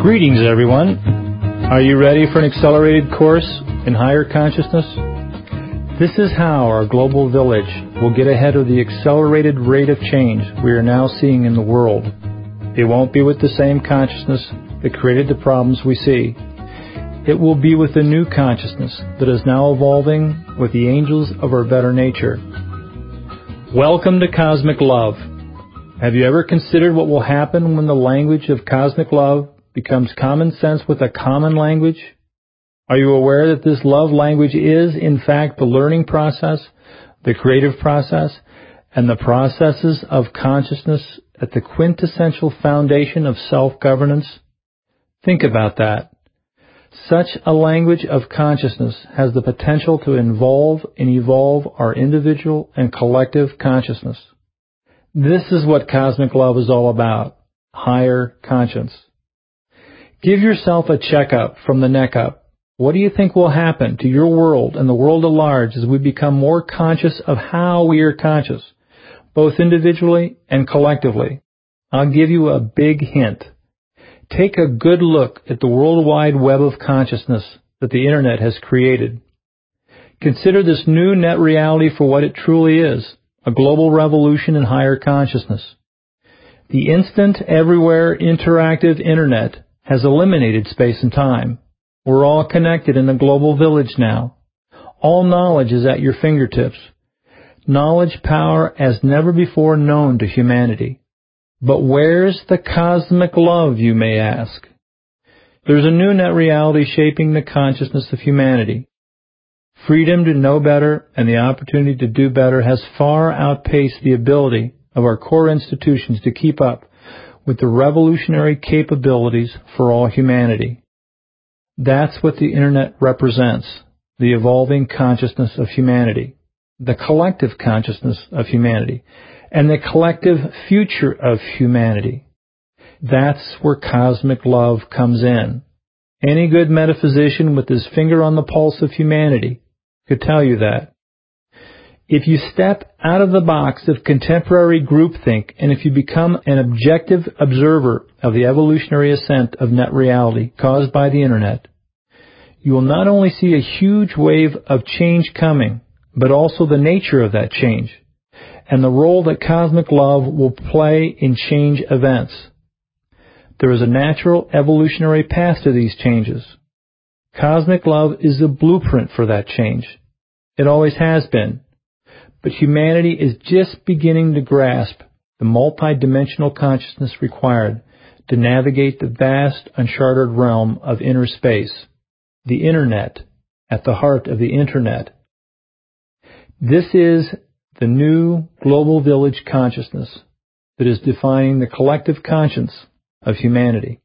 Greetings, everyone. Are you ready for an accelerated course in higher consciousness? This is how our global village will get ahead of the accelerated rate of change we are now seeing in the world. It won't be with the same consciousness that created the problems we see. It will be with the new consciousness that is now evolving with the angels of our better nature. Welcome to Cosmic Love. Have you ever considered what will happen when the language of cosmic love becomes common sense with a common language? Are you aware that this love language is, in fact, the learning process, the creative process, and the processes of consciousness at the quintessential foundation of self-governance? Think about that. Such a language of consciousness has the potential to involve and evolve our individual and collective consciousness. This is what cosmic love is all about, higher conscience. Give yourself a checkup from the neck up. What do you think will happen to your world and the world at large as we become more conscious of how we are conscious, both individually and collectively? I'll give you a big hint. Take a good look at the World Wide Web of consciousness that the Internet has created. Consider this new net reality for what it truly is, a global revolution in higher consciousness. The instant, everywhere, interactive Internet has eliminated space and time. We're all connected in a global village now. All knowledge is at your fingertips. Knowledge power as never before known to humanity. But where's the cosmic love, you may ask? There's a new net reality shaping the consciousness of humanity. Freedom to know better and the opportunity to do better has far outpaced the ability of our core institutions to keep up with the revolutionary capabilities for all humanity. That's what the Internet represents, the evolving consciousness of humanity, the collective consciousness of humanity, and the collective future of humanity. That's where cosmic love comes in. Any good metaphysician with his finger on the pulse of humanity could tell you that. If you step out of the box of contemporary groupthink and if you become an objective observer of the evolutionary ascent of net reality caused by the Internet, you will not only see a huge wave of change coming, but also the nature of that change and the role that cosmic love will play in change events. There is a natural evolutionary path to these changes. Cosmic love is the blueprint for that change. It always has been. But humanity is just beginning to grasp the multidimensional consciousness required to navigate the vast, uncharted realm of inner space, the Internet, at the heart of the Internet. This is the new global village consciousness that is defining the collective conscience of humanity.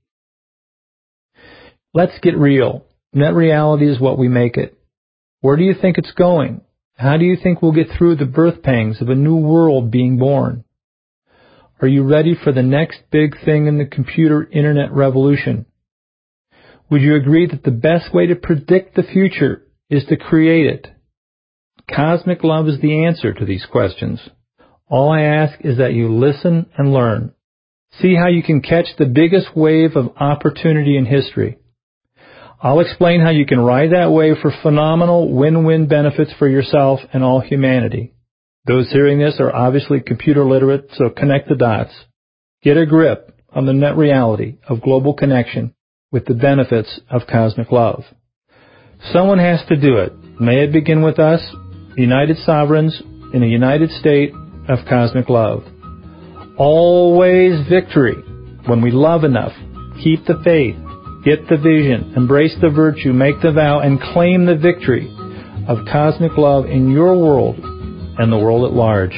Let's get real. Net reality is what we make it. Where do you think it's going? How do you think we'll get through the birth pangs of a new world being born? Are you ready for the next big thing in the computer Internet revolution? Would you agree that the best way to predict the future is to create it? Cosmic love is the answer to these questions. All I ask is that you listen and learn. See how you can catch the biggest wave of opportunity in history. I'll explain how you can ride that wave for phenomenal win-win benefits for yourself and all humanity. Those hearing this are obviously computer literate, so connect the dots. Get a grip on the net reality of global connection with the benefits of cosmic love. Someone has to do it. May it begin with us, united sovereigns in a united state of cosmic love. Always victory when we love enough, keep the faith, get the vision, embrace the virtue, make the vow, and claim the victory of cosmic love in your world and the world at large.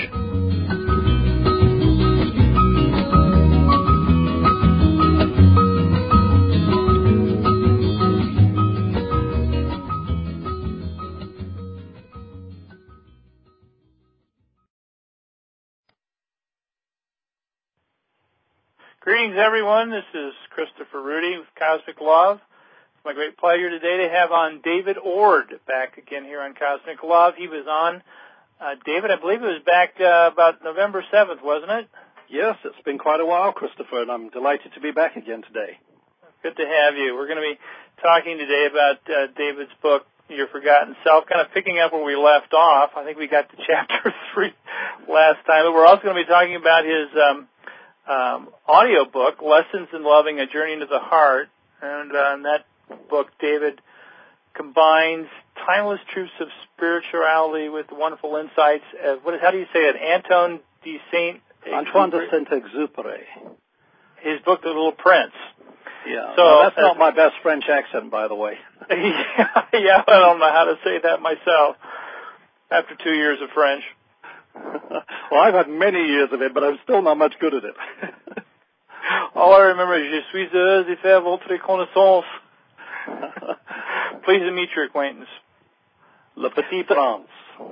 Greetings, everyone. This is Christopher Rudy with Cosmic Love. It's my great pleasure today to have on David Ord back again here on Cosmic Love. He was on, David, I believe it was back about November 7th, wasn't it? Yes, it's been quite a while, Christopher, and I'm delighted to be back again today. Good to have you. We're going to be talking today about David's book, Your Forgotten Self, kind of picking up where we left off. I think we got to chapter 3 last time. But we're also going to be talking about his audio book, Lessons in Loving, A Journey into the Heart. And in that book, David combines timeless truths of spirituality with wonderful insights. How do you say it? Antoine de Saint-Exupéry. His book, The Little Prince. Yeah, so that's not my best French accent, by the way. Yeah, I don't know how to say that myself after 2 years of French. Well, I've had many years of it, but I'm still not much good at it. All I remember is, je suis heureuse de faire votre connaissance. Pleased to meet your acquaintance. Le Petit Prince.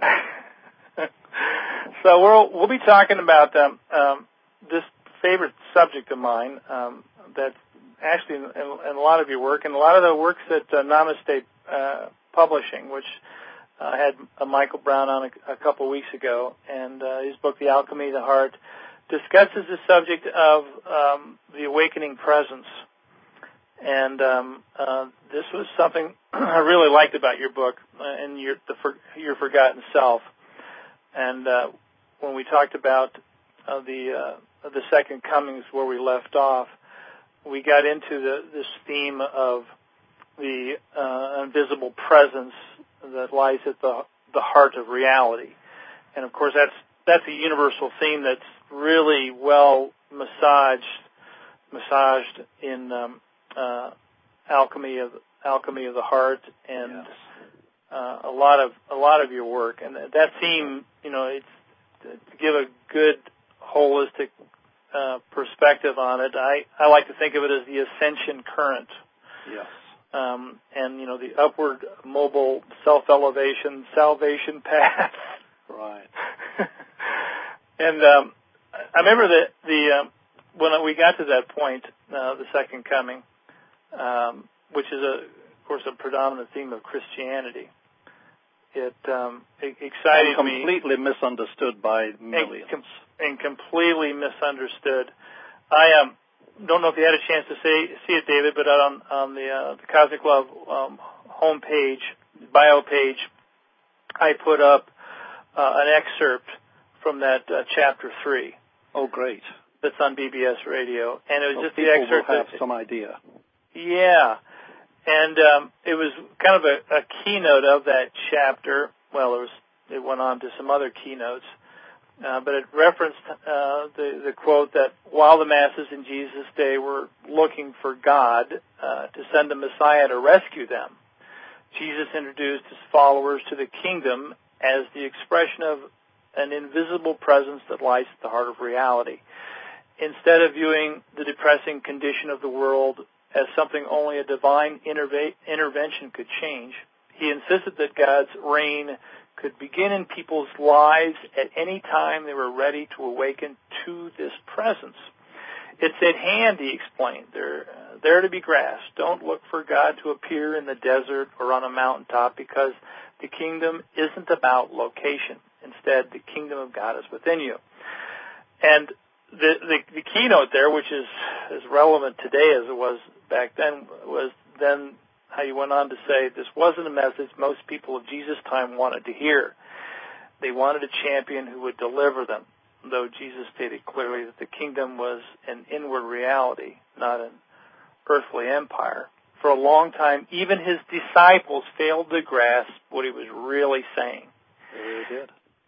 So we'll be talking about this favorite subject of mine that's actually in a lot of your work, and a lot of the works at Namaste Publishing, which had Michael Brown on a couple of weeks ago, and his book, The Alchemy of the Heart, discusses the subject of the awakening presence. And this was something I really liked about your book and your Forgotten Self. And when we talked about the Second Comings, where we left off, we got into this theme of the invisible presence that lies at the heart of reality. And of course, that's a universal theme that's really well massaged in Alchemy of the Heart, and yes. a lot of your work. And that theme, it's to give a good holistic perspective on it. I like to think of it as the ascension current. Yes. And the upward mobile self-elevation salvation path. Right. And I remember that when we got to that point, the Second Coming, which is of course a predominant theme of Christianity. It excited me. Completely misunderstood by millions. And completely misunderstood. I don't know if you had a chance to see it, David, but on the Cosmic Love homepage, bio page, I put up an excerpt from that chapter 3. Oh, great! That's on BBS Radio, and it was just the excerpt. People will have some idea. Yeah, and it was kind of a keynote of that chapter. Well, it went on to some other keynotes. But it referenced the quote that while the masses in Jesus' day were looking for God to send a Messiah to rescue them, Jesus introduced his followers to the kingdom as the expression of an invisible presence that lies at the heart of reality. Instead of viewing the depressing condition of the world as something only a divine intervention could change, he insisted that God's reign could begin in people's lives at any time they were ready to awaken to this presence. It's at hand, he explained. They're to be grasped. Don't look for God to appear in the desert or on a mountaintop, because the kingdom isn't about location. Instead, the kingdom of God is within you. And the keynote there, which is as relevant today as it was back then, was then how you went on to say this wasn't a message most people of Jesus' time wanted to hear. They wanted a champion who would deliver them, though Jesus stated clearly that the kingdom was an inward reality, not an earthly empire. For a long time, even his disciples failed to grasp what he was really saying. They really did.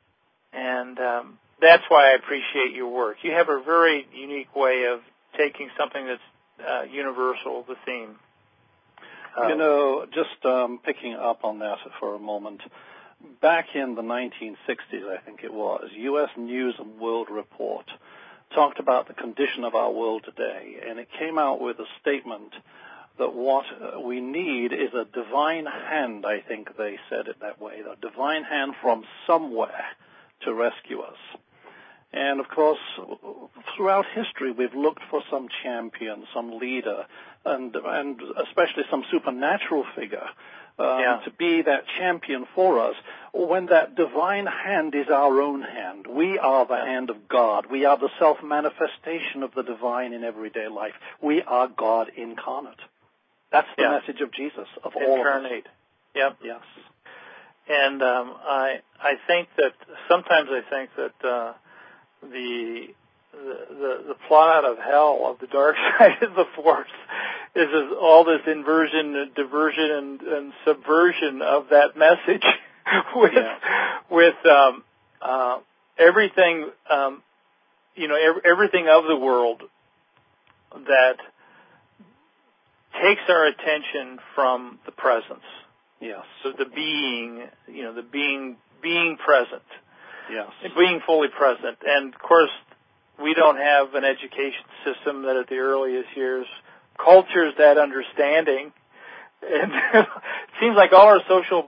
And that's why I appreciate your work. You have a very unique way of taking something that's universal, the theme. Just picking up on that for a moment, back in the 1960s, I think it was, U.S. News and World Report talked about the condition of our world today, and it came out with a statement that what we need is a divine hand, I think they said it that way, a divine hand from somewhere to rescue us. And, of course, throughout history, we've looked for some champion, some leader, and especially some supernatural figure to be that champion for us, when that divine hand is our own hand. We are the hand of God. We are the self-manifestation of the divine in everyday life. We are God incarnate. That's the message of Jesus, of all incarnate. of us. Yep. Yes. And I think that sometimes I think that the plot of hell, of the dark side of the Force, is all this inversion, diversion, and subversion of that message with everything, everything of the world that takes our attention from the presence. Yes. So the being, being present. Yes. Being fully present. And of course, we don't have an education system that at the earliest years cultures that understanding. And it seems like all our social,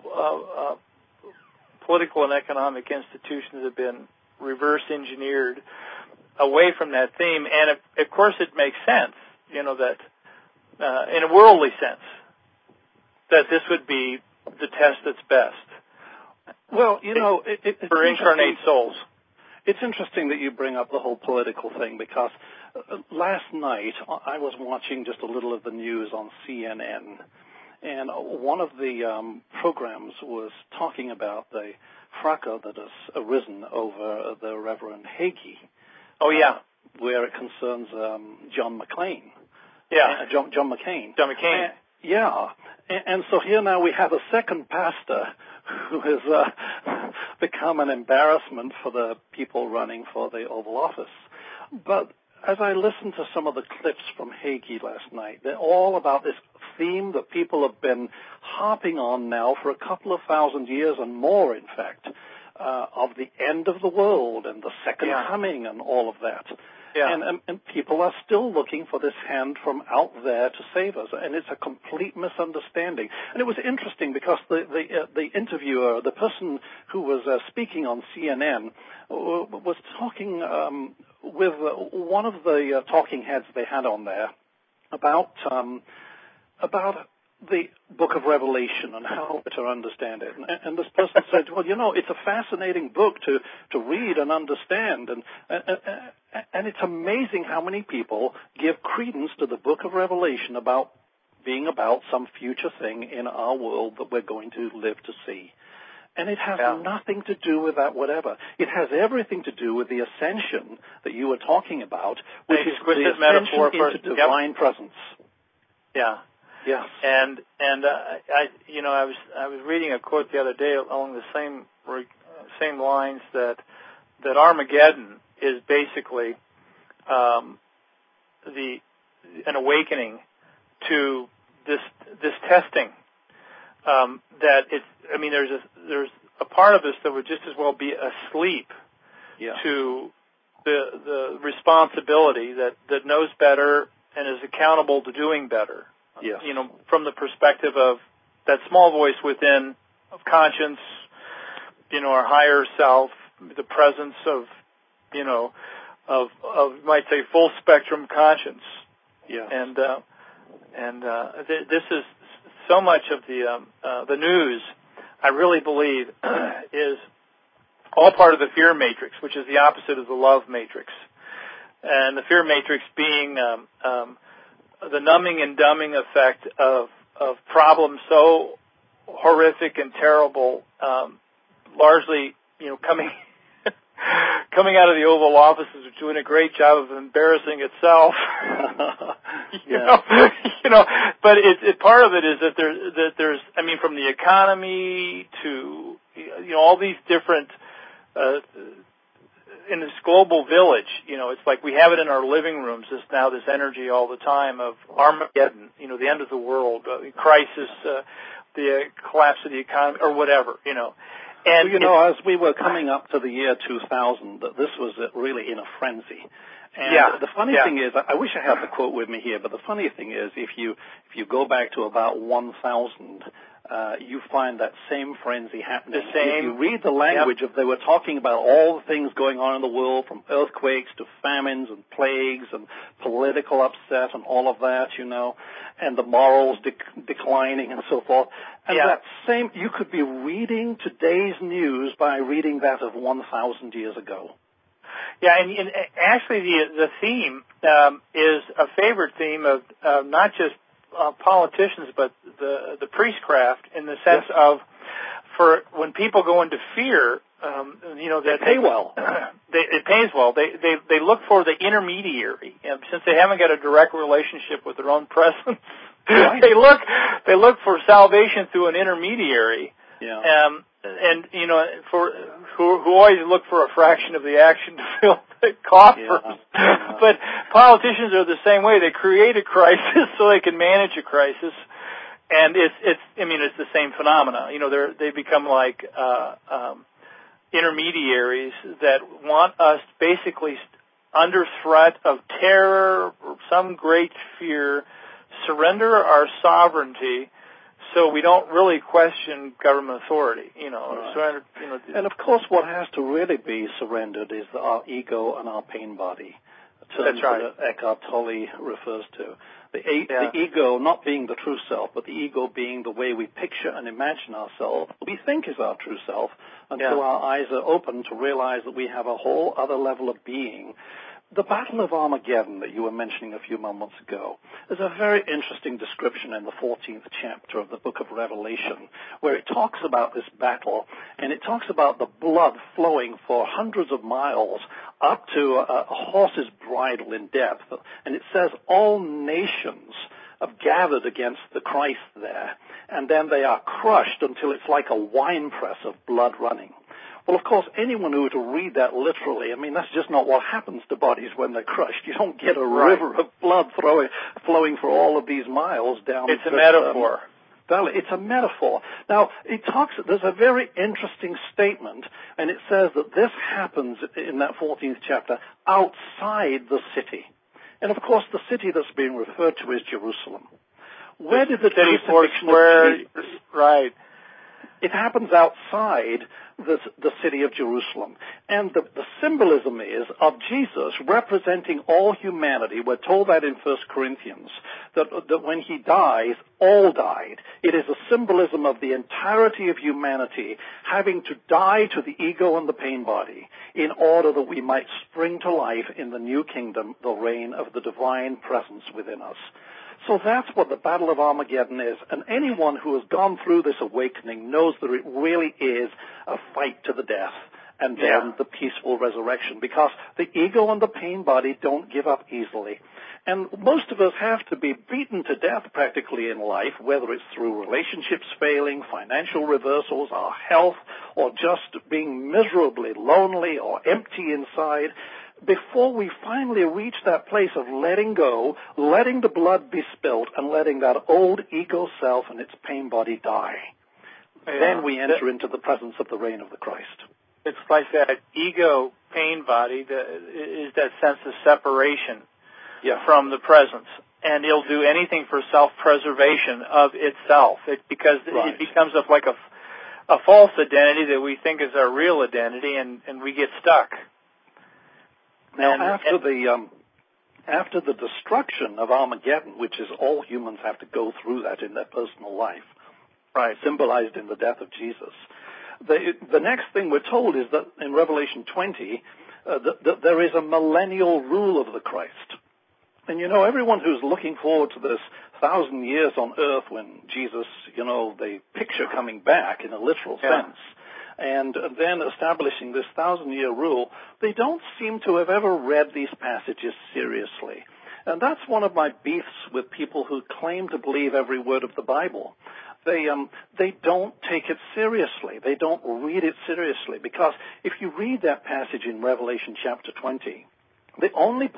political and economic institutions have been reverse engineered away from that theme. And of course it makes sense, that in a worldly sense, that this would be the test that's best. Well, for incarnate souls. It's interesting that you bring up the whole political thing, because last night I was watching just a little of the news on CNN, and one of the programs was talking about the fracas that has arisen over the Reverend Hagee. Oh, yeah. Where it concerns John McCain. Yeah. John McCain. John McCain. Yeah. And so here now we have a second pastor who has become an embarrassment for the people running for the Oval Office. But as I listened to some of the clips from Hagee last night, they're all about this theme that people have been harping on now for a couple of thousand years and more, in fact, of the end of the world and the second coming and all of that. Yeah. And people are still looking for this hand from out there to save us, and it's a complete misunderstanding. And it was interesting because the interviewer, the person who was speaking on CNN, was talking with one of the talking heads they had on there about the Book of Revelation and how to understand it. And this person said, well, it's a fascinating book to read and understand. And it's amazing how many people give credence to the Book of Revelation about being about some future thing in our world that we're going to live to see. And it has nothing to do with that whatever. It has everything to do with the ascension that you were talking about, which is the ascension into divine presence. Yeah. Yes. And I was reading a quote the other day along the same lines that Armageddon is basically an awakening to this testing. That there's a part of us that would just as well be asleep to the responsibility that knows better and is accountable to doing better. Yes. From the perspective of that small voice within, of conscience, our higher self, the presence of you might say full spectrum conscience. Yeah. And this is so much of the news, I really believe, is all part of the fear matrix, which is the opposite of the love matrix. And the fear matrix being the numbing and dumbing effect of problems so horrific and terrible, largely, coming out of the Oval Office is doing a great job of embarrassing itself. But part of it is that there's from the economy to all these different in this global village, it's like we have it in our living rooms. This energy all the time of Armageddon, the end of the world, crisis, the collapse of the economy, or whatever, And as we were coming up to the year 2000, this was really in a frenzy. And the funny thing is, I wish I had the quote with me here, but the funny thing is, if you go back to about 1000, you find that same frenzy happening. If you read the language they were talking about all the things going on in the world, from earthquakes to famines and plagues and political upset and all of that, and the morals declining and so forth. And that same, you could be reading today's news by reading that of 1,000 years ago. Yeah, and actually the theme is a favorite theme of not just politicians, but the priestcraft in the sense of, for when people go into fear, that they pay well. It pays well. They look for the intermediary, and since they haven't got a direct relationship with their own presence, right. they look for salvation through an intermediary. Yeah. And for who always look for a fraction of the action to fill the coffers. Yeah. But politicians are the same way. They create a crisis so they can manage a crisis, and it's the same phenomena. They become like intermediaries that want us basically under threat of terror or some great fear, surrender our sovereignty, so we don't really question government authority, Right. Surrender, And of course, what has to really be surrendered is our ego and our pain body. That's right. That Eckhart Tolle refers to. The ego not being the true self, but the ego being the way we picture and imagine ourselves, we think is our true self, until our eyes are open to realize that we have a whole other level of being. The Battle of Armageddon that you were mentioning a few moments ago is a very interesting description in the 14th chapter of the book of Revelation, where it talks about this battle, and it talks about the blood flowing for hundreds of miles up to a horse's bridle in depth. And it says all nations have gathered against the Christ there, and then they are crushed until it's like a winepress of blood running. Well, of course, anyone who were to read that literally, that's just not what happens to bodies when they're crushed. You don't get a river of blood flowing for all of these miles down. It's a metaphor. Valley. It's a metaphor. Now, there's a very interesting statement, and it says that this happens in that 14th chapter outside the city. And of course, the city that's being referred to is Jerusalem. Where did the crucifixion of Jesus? Right. It happens outside the city of Jerusalem. And the symbolism is of Jesus representing all humanity. We're told that in 1 Corinthians, that when he dies, all died. It is a symbolism of the entirety of humanity having to die to the ego and the pain body in order that we might spring to life in the new kingdom, the reign of the divine presence within us. So that's what the Battle of Armageddon is. And anyone who has gone through this awakening knows that it really is a fight to the death and then the peaceful resurrection, because the ego and the pain body don't give up easily. And most of us have to be beaten to death practically in life, whether it's through relationships failing, financial reversals, our health, or just being miserably lonely or empty inside, before we finally reach that place of letting go, letting the blood be spilt, and letting that old ego self and its pain body die. Then we enter into the presence of the reign of the Christ. It's like that ego pain body is that sense of separation from the presence. And it'll do anything for self-preservation of itself. It becomes like a false identity that we think is our real identity, and we get stuck. Now, after the destruction of Armageddon, which is all humans have to go through that in their personal life, symbolized in the death of Jesus, the next thing we're told is that in Revelation 20, that there is a millennial rule of the Christ. And everyone who's looking forward to this 1,000 years on earth when Jesus, they picture coming back in a literal sense, and then establishing this 1,000-year rule, they don't seem to have ever read these passages seriously. And that's one of my beefs with people who claim to believe every word of the Bible. They don't take it seriously. They don't read it seriously, because if you read that passage in Revelation chapter 20, the only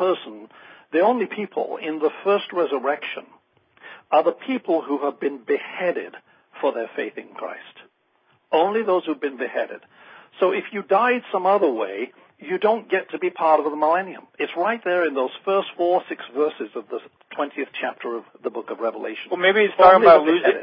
people in the first resurrection are the people who have been beheaded for their faith in Christ. Only those who've been beheaded. So if you died some other way, you don't get to be part of the millennium. It's right there in those first 4-6 verses of the 20th chapter of the book of Revelation. Well, maybe it's talking about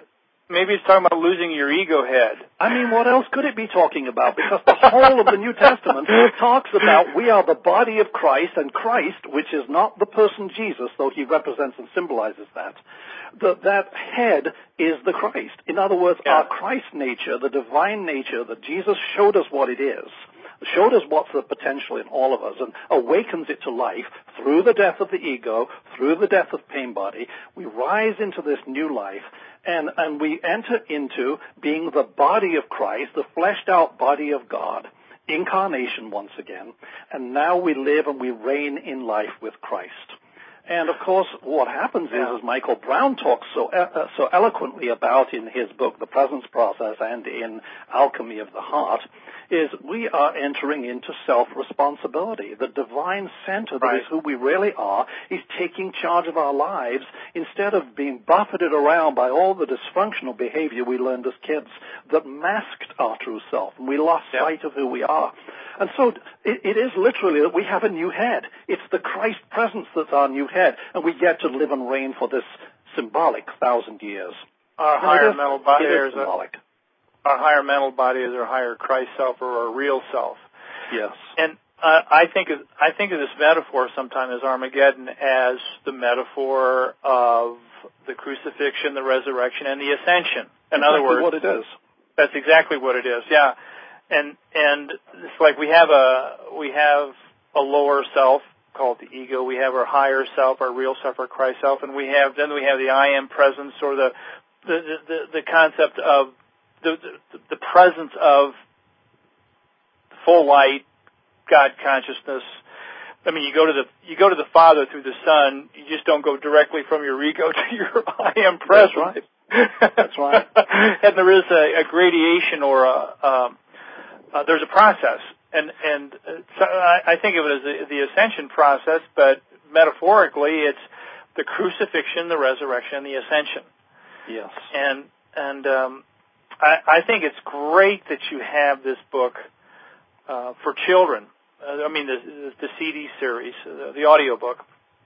losing your ego head. What else could it be talking about? Because the whole of the New Testament talks about we are the body of Christ, and Christ, which is not the person Jesus, though he represents and symbolizes that head is the Christ. In other words, our Christ nature, the divine nature that Jesus showed us what it is, showed us what's the potential in all of us, and awakens it to life through the death of the ego, through the death of pain body. We rise into this new life, and we enter into being the body of Christ, the fleshed out body of God, incarnation once again, and now we live and we reign in life with Christ. And of course, what happens is, as Michael Brown talks so eloquently about in his book, The Presence Process, and in Alchemy of the Heart, is we are entering into self-responsibility. The divine center that is who we really are is taking charge of our lives instead of being buffeted around by all the dysfunctional behavior we learned as kids that masked our true self, and we lost sight of who we are. And so it is literally that we have a new head. It's the Christ presence that's our new head, and we get to live and reign for this symbolic 1,000 years. Our higher mental body is symbolic. Our higher mental body is our higher Christ self, or our real self. Yes. And I think of this metaphor sometimes as Armageddon as the metaphor of the crucifixion, the resurrection, and the ascension. In other words, what it is. That's exactly what it is. Yeah. And it's like we have a lower self called the ego. We have our higher self, our real self, our Christ self, and we have the I am presence, or the concept of the presence of full light, God consciousness. I mean, you go to the Father through the Son. You just don't go directly from your ego to your I am presence. That's right. That's right. And there is a gradation, or there's a process, and so I think of it as the ascension process, but metaphorically, it's the crucifixion, the resurrection, and the ascension. Yes. And I think it's great that you have this book for children. I mean, the CD series, the audio book,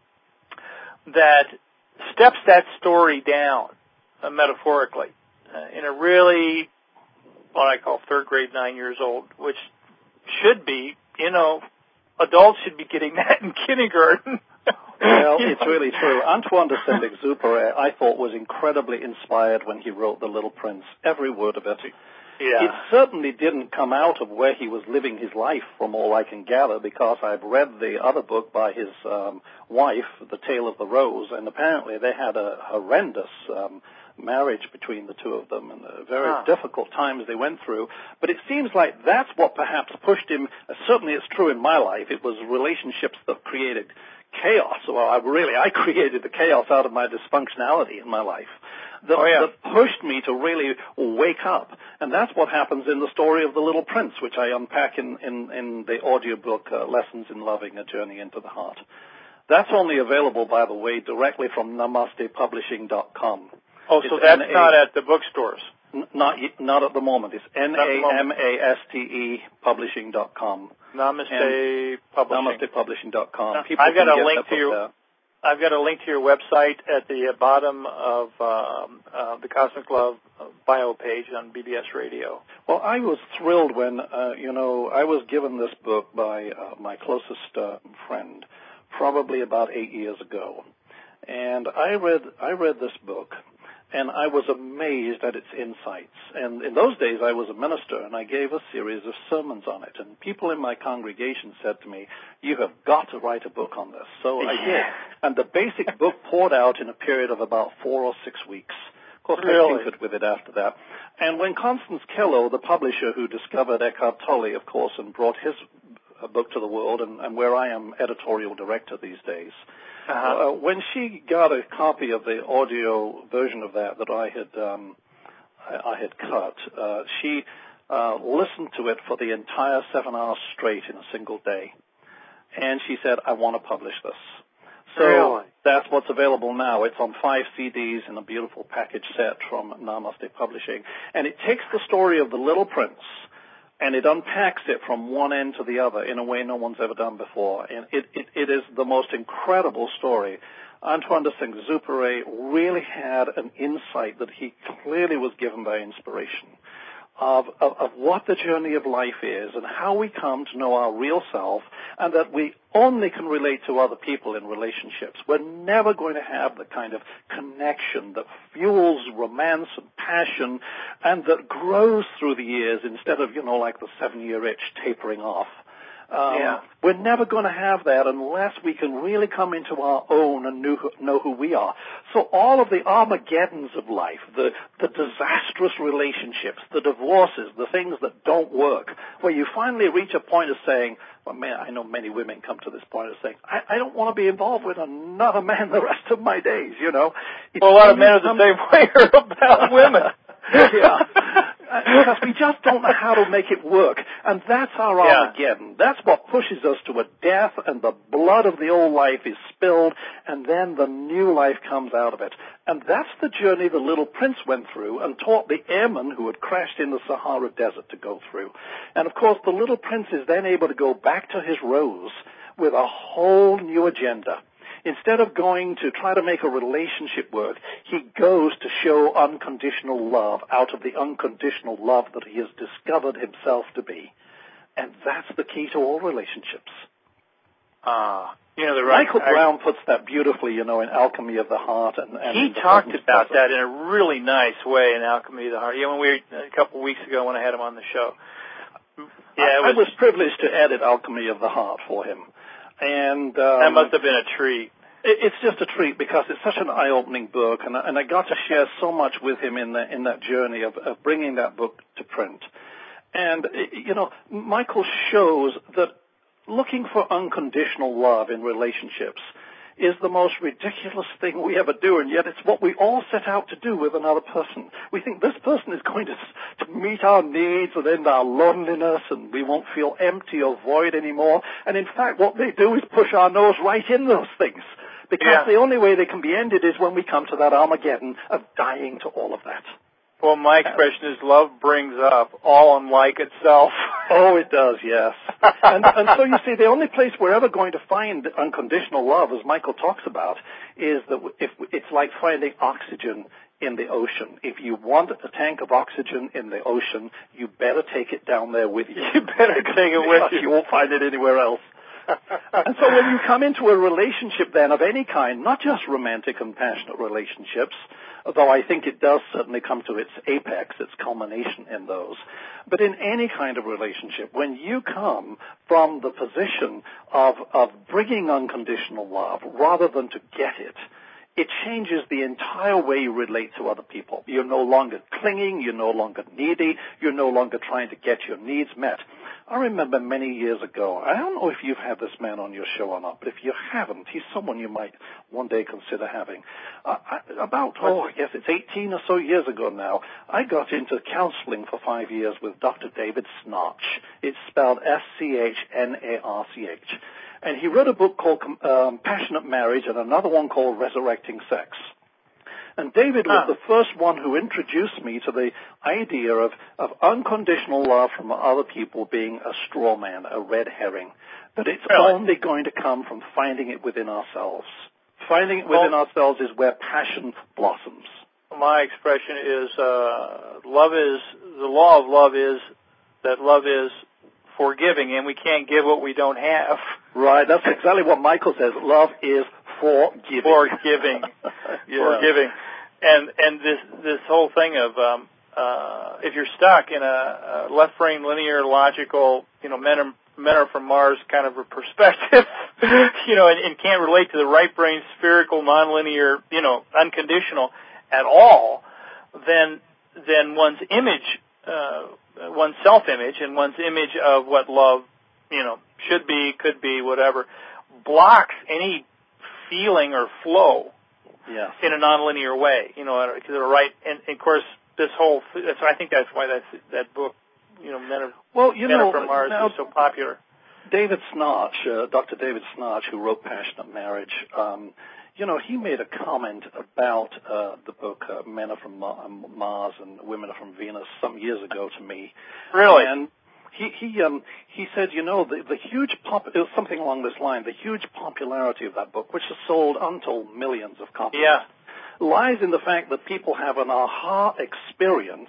that steps that story down metaphorically in a really, what I call third grade, 9 years old, which should be, adults should be getting that in kindergarten. Well, it's really true. Antoine de Saint-Exupéry, I thought, was incredibly inspired when he wrote The Little Prince. Every word of it. Yeah. It certainly didn't come out of where he was living his life, from all I can gather, because I've read the other book by his wife, The Tale of the Rose, and apparently they had a horrendous marriage between the two of them, and very difficult times they went through. But it seems like that's what perhaps pushed him. Certainly it's true in my life. It was relationships that created chaos. Well, I created the chaos out of my dysfunctionality in my life that pushed me to really wake up. And that's what happens in the story of The Little Prince, which I unpack in the audiobook Lessons in Loving, A Journey into the Heart. That's only available, by the way, directly from namastepublishing.com. Oh, so that's not at the bookstores? Not at the moment. It's NAMASTE publishing.com. Namaste Publishing. NamastePublishing.com. I've got a link to your. I've got a link to your website at the bottom of the Cosmic Love bio page on BBS Radio. Well, I was thrilled when I was given this book by my closest friend, probably about 8 years ago, and I read this book. And I was amazed at its insights. And in those days, I was a minister, and I gave a series of sermons on it. And people in my congregation said to me, "You have got to write a book on this." So I did. And the basic book poured out in a period of about 4 or 6 weeks. Of course, I tinkered with it after that. And when Constance Kello, the publisher who discovered Eckhart Tolle, of course, and brought his book to the world, and where I am editorial director these days, when she got a copy of the audio version of that I had cut, she listened to it for the entire 7 hours straight in a single day, and she said, "I want to publish this." So that's what's available now. It's on 5 CDs in a beautiful package set from Namaste Publishing, and it takes the story of the Little Prince, and it unpacks it from one end to the other in a way no one's ever done before. And it is the most incredible story. Antoine de Saint-Exupéry really had an insight that he clearly was given by inspiration. of what the journey of life is and how we come to know our real self, and that we only can relate to other people in relationships. We're never going to have the kind of connection that fuels romance and passion and that grows through the years instead of, like the 7-year itch tapering off. We're never going to have that unless we can really come into our own and know who we are. So all of the Armageddons of life, the disastrous relationships, the divorces, the things that don't work, where you finally reach a point of saying, well, man, I know many women come to this point of saying, I don't want to be involved with another man the rest of my days, Well, a lot of men are the same way about women. Because we just don't know how to make it work. And that's our Armageddon. That's what pushes us to a death, and the blood of the old life is spilled, and then the new life comes out of it. And that's the journey the little prince went through and taught the airmen who had crashed in the Sahara Desert to go through. And of course, the little prince is then able to go back to his rose with a whole new agenda. Instead of going to try to make a relationship work, he goes to show unconditional love out of the unconditional love that he has discovered himself to be. And that's the key to all relationships. Michael Brown puts that beautifully, in Alchemy of the Heart. And he talked about that in a really nice way in Alchemy of the Heart. When a couple of weeks ago when I had him on the show. I was privileged to edit Alchemy of the Heart for him. And that must have been a treat. It's just a treat because it's such an eye-opening book, and I got to share so much with him in that journey of bringing that book to print. And, Michael shows that looking for unconditional love in relationships is the most ridiculous thing we ever do, and yet it's what we all set out to do with another person. We think this person is going to meet our needs and end our loneliness, and we won't feel empty or void anymore. And in fact, what they do is push our nose right in those things, because the only way they can be ended is when we come to that Armageddon of dying to all of that. Well, my expression is love brings up all unlike itself. Oh, it does, yes. and so you see, the only place we're ever going to find unconditional love, as Michael talks about, is that if it's like finding oxygen in the ocean. If you want a tank of oxygen in the ocean, you better take it down there with you. You better take it with you. You won't find it anywhere else. And so when you come into a relationship then of any kind, not just romantic and passionate relationships, although I think it does certainly come to its apex, its culmination in those, but in any kind of relationship, when you come from the position of bringing unconditional love rather than to get it, it changes the entire way you relate to other people. You're no longer clinging, you're no longer needy, you're no longer trying to get your needs met. I remember many years ago, I don't know if you've had this man on your show or not, but if you haven't, he's someone you might one day consider having. I guess it's 18 or so years ago now, I got into counseling for 5 years with Dr. David Schnarch. It's spelled S-C-H-N-A-R-C-H. And he wrote a book called Passionate Marriage and another one called Resurrecting Sex. And David was the first one who introduced me to the idea of unconditional love from other people being a straw man, a red herring. That it's only going to come from finding it within ourselves. Finding it within ourselves is where passion blossoms. My expression is the law of love is that love is forgiving, and we can't give what we don't have. Right, that's exactly what Michael says. Love is forgiving. Forgiving. Forgiving. And this whole thing of if you're stuck in a left brain linear logical, men are from Mars kind of a perspective, and can't relate to the right brain spherical nonlinear, unconditional at all, then one's image, one's self-image and one's image of what love, should be, could be, whatever, blocks any feeling or flow in a nonlinear way, right. And of course, this whole, I think that's why that book, Men Are from Mars is so popular. David Schnarch, Dr. David Schnarch, who wrote Passionate Marriage, he made a comment about the book Men Are from Mars and Women Are from Venus some years ago to me. Really? And he said, the huge it was something along this line, the huge popularity of that book, which has sold untold millions of copies, lies in the fact that people have an aha experience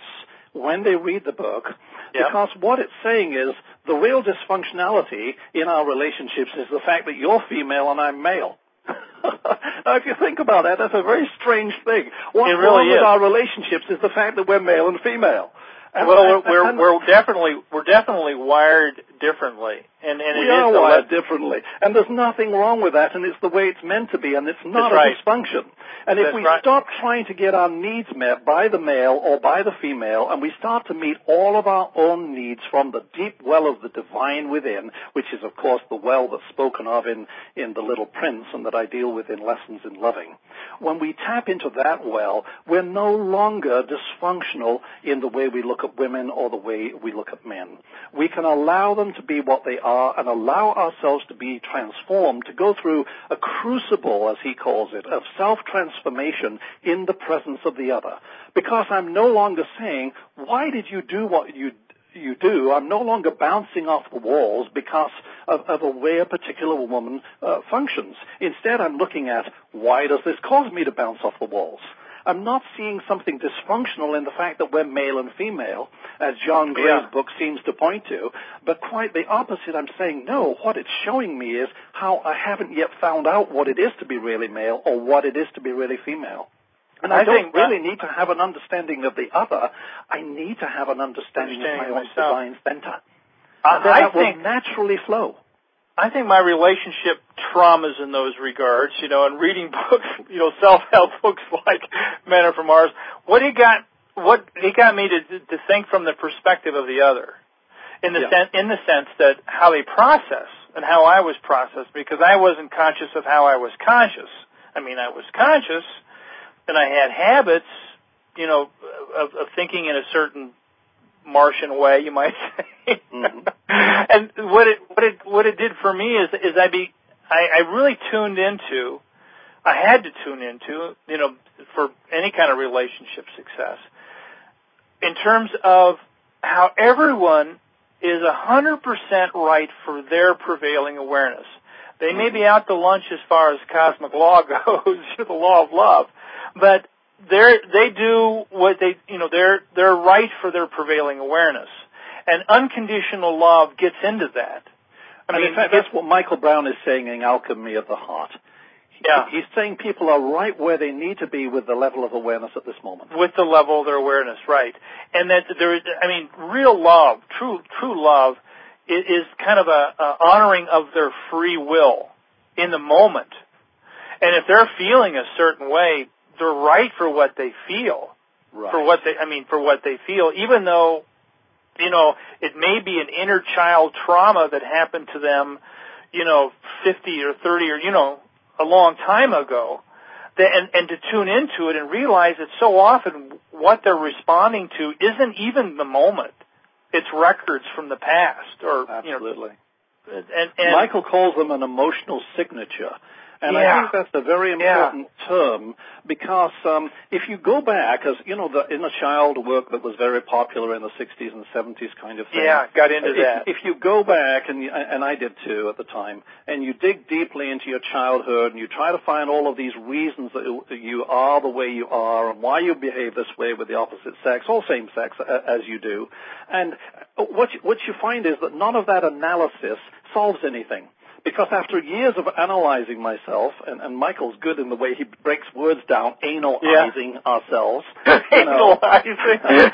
when they read the book, because what it's saying is the real dysfunctionality in our relationships is the fact that you're female and I'm male. Now, if you think about that, that's a very strange thing. What's wrong with our relationships is the fact that we're male and female. Well, we're definitely wired differently, and we are wired differently, and there's nothing wrong with that, and it's the way it's meant to be, and it's not a dysfunction. And if we stop trying to get our needs met by the male or by the female, and we start to meet all of our own needs from the deep well of the divine within, which is, of course, the well that's spoken of in The Little Prince and that I deal with in Lessons in Loving, when we tap into that well, we're no longer dysfunctional in the way we look at women or the way we look at men. We can allow them to be what they are and allow ourselves to be transformed, to go through a crucible, as he calls it, of self-transformation in the presence of the other. Because I'm no longer saying, why did you do what you do? I'm no longer bouncing off the walls because of a way a particular woman functions. Instead, I'm looking at, why does this cause me to bounce off the walls? I'm not seeing something dysfunctional in the fact that we're male and female, as John Gray's book seems to point to, but quite the opposite. I'm saying, no, what it's showing me is how I haven't yet found out what it is to be really male or what it is to be really female. And I don't really need to have an understanding of the other. I need to have an understanding of my own divine center. That will naturally flow. I think my relationship traumas in those regards, and reading books, self-help books like Men Are From Mars, what it got me to think from the perspective of the other, in the sense that how they process and how I was processed, because I wasn't conscious of how I was conscious. I mean, I was conscious, and I had habits, of thinking in a certain Martian way, you might say. Mm-hmm. And what it did for me is I really tuned into, I had to tune into, for any kind of relationship success, in terms of how everyone is 100% right for their prevailing awareness. They may be out to lunch as far as cosmic law goes, the law of love, but they do what they're right for their prevailing awareness. And unconditional love gets into that. In fact, that's what Michael Brown is saying in Alchemy of the Heart. He's saying people are right where they need to be with the level of awareness at this moment. With the level of their awareness, right. And that real love, true love, is kind of a honoring of their free will in the moment. And if they're feeling a certain way, they're right for what they feel. Right. For what they feel, even though, it may be an inner child trauma that happened to them, 50 or 30 or, a long time ago. And to tune into it and realize that so often what they're responding to isn't even the moment. It's records from the past. Absolutely. And Michael calls them an emotional signature. And I think that's a very important term because if you go back, as the inner child work that was very popular in the 60s and 70s kind of thing. Yeah, got into that. If you go back, and I did too at the time, and you dig deeply into your childhood and you try to find all of these reasons that you are the way you are and why you behave this way with the opposite sex, or same sex as you do, and what you find is that none of that analysis solves anything. Because after years of analyzing myself, and Michael's good in the way he breaks words down, analyzing ourselves. Analyzing.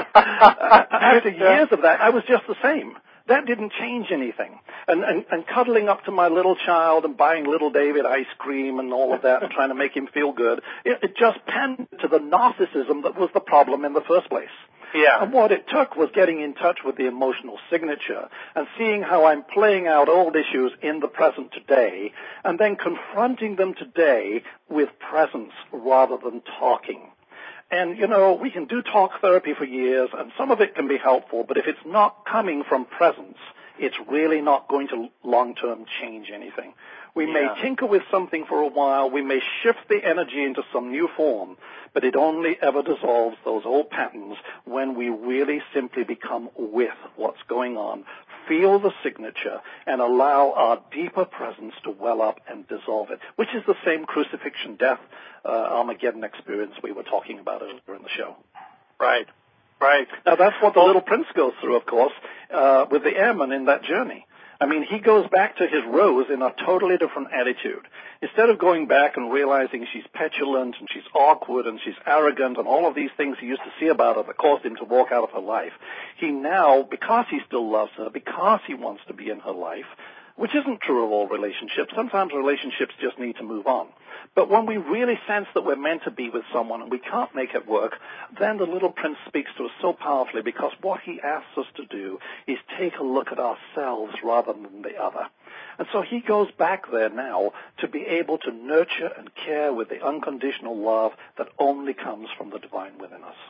After years of that, I was just the same. That didn't change anything. And cuddling up to my little child and buying little David ice cream and all of that and trying to make him feel good, it just panned to the narcissism that was the problem in the first place. Yeah. And what it took was getting in touch with the emotional signature and seeing how I'm playing out old issues in the present today and then confronting them today with presence rather than talking. And, we can do talk therapy for years and some of it can be helpful, but if it's not coming from presence, it's really not going to long-term change anything. We may tinker with something for a while. We may shift the energy into some new form, but it only ever dissolves those old patterns when we really simply become with what's going on, feel the signature, and allow our deeper presence to well up and dissolve it, which is the same crucifixion, death, Armageddon experience we were talking about earlier in the show. Right. Right. Now, that's what the Little Prince goes through, of course, with the airman in that journey. I mean, he goes back to his Rose in a totally different attitude. Instead of going back and realizing she's petulant and she's awkward and she's arrogant and all of these things he used to see about her that caused him to walk out of her life, he now, because he still loves her, because he wants to be in her life, which isn't true of all relationships. Sometimes relationships just need to move on. But when we really sense that we're meant to be with someone and we can't make it work, then the Little Prince speaks to us so powerfully, because what he asks us to do is take a look at ourselves rather than the other. And so he goes back there now to be able to nurture and care with the unconditional love that only comes from the divine within us.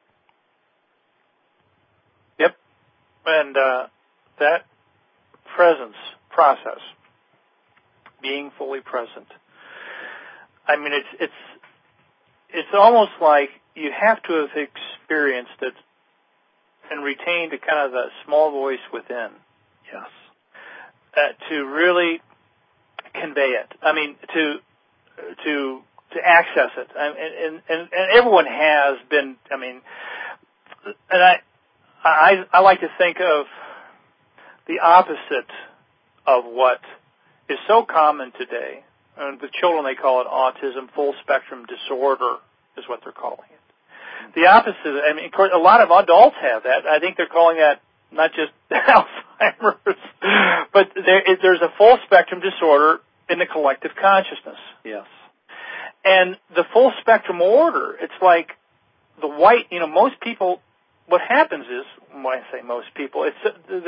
Yep. And that presence process, being fully present, I mean, it's almost like you have to have experienced it and retained a kind of a small voice within. Yes. To really convey it. I mean, to access it. And everyone has been. I mean, and I like to think of the opposite of what is so common today. And with children, they call it autism, full spectrum disorder is what they're calling it. The opposite, I mean, of course, a lot of adults have that. I think they're calling that not just Alzheimer's, but there's a full spectrum disorder in the collective consciousness. Yes. And the full spectrum order, it's like the white, most people, what happens is, when I say most people, it's the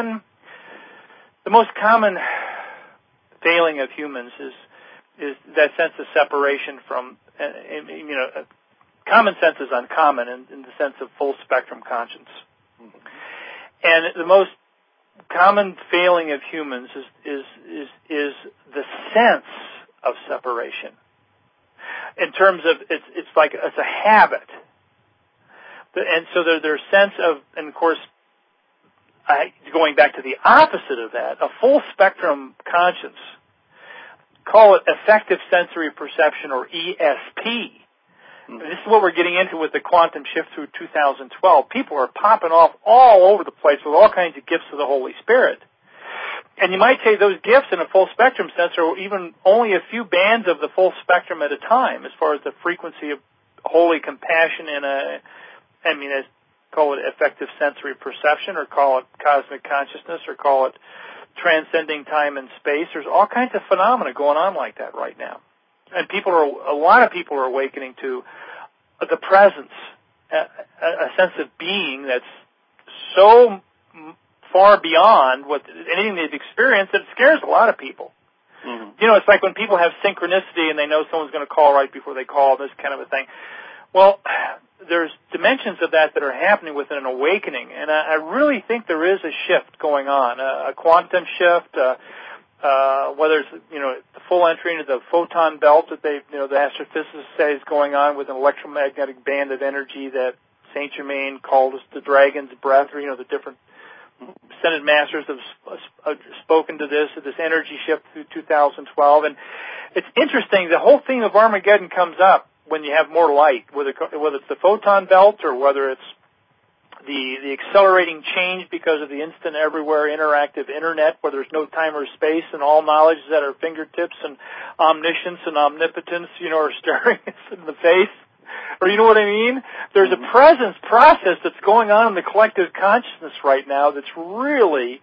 most common failing of humans is that sense of separation from, common sense is uncommon in the sense of full spectrum conscience. Mm-hmm. And the most common failing of humans is the sense of separation. In terms of, it's like, it's a habit. And so there's sense of, and of course, going back to the opposite of that, a full spectrum conscience, call it effective sensory perception, or ESP. This is what we're getting into with the quantum shift through 2012. People are popping off all over the place with all kinds of gifts of the Holy Spirit. And you might say those gifts in a full spectrum sense are even only a few bands of the full spectrum at a time, as far as the frequency of holy compassion call it effective sensory perception, or call it cosmic consciousness, or call it transcending time and space. There's all kinds of phenomena going on like that right now. And a lot of people are awakening to the presence, a sense of being that's so far beyond anything they've experienced that it scares a lot of people. Mm-hmm. It's like when people have synchronicity and they know someone's going to call right before they call, this kind of a thing. Well, there's dimensions of that are happening within an awakening, and I really think there is a shift going on, a quantum shift, whether it's, the full entry into the photon belt that the astrophysicists say is going on with an electromagnetic band of energy that Saint Germain called the dragon's breath, or, the different ascended masters have spoken to this energy shift through 2012. And it's interesting, the whole theme of Armageddon comes up when you have more light, whether it's the photon belt or whether it's the accelerating change because of the instant everywhere interactive internet, where there's no time or space and all knowledge is at our fingertips, and omniscience and omnipotence, are staring us in the face. Or you know what I mean? There's a presence process that's going on in the collective consciousness right now that's really...